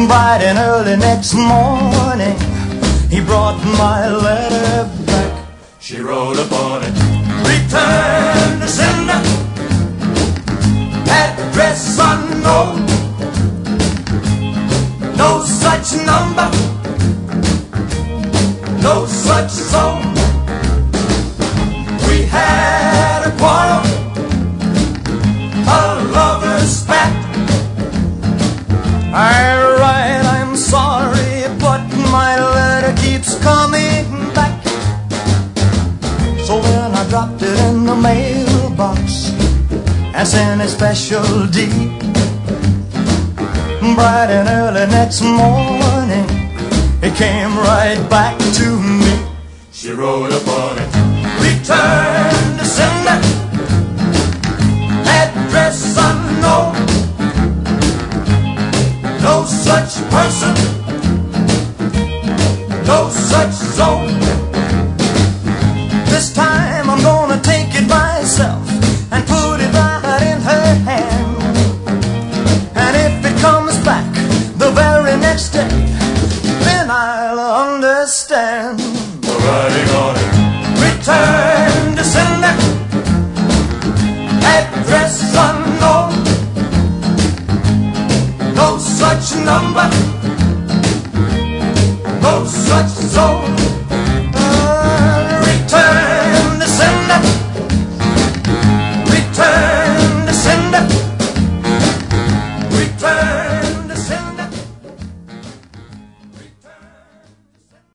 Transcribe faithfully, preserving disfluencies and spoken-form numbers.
Bright and early next morning, he brought my letter back. She wrote upon it, return to sender, address unknown, no such number, no such zone. We had a quarrel, a lover's spat. I write, I'm sorry, but my letter keeps coming back. So then I dropped it in the mailbox and sent a special deed. Bright and early next morning, it came right back to me. she wrote upon it, return to sender, address unknown, no such person, no such zone. This time I'm gonna take it myself and put it right in her hand. And if it comes back the very next day, then I'll understand. the writing on it, Return to sender, address unknown, no such number,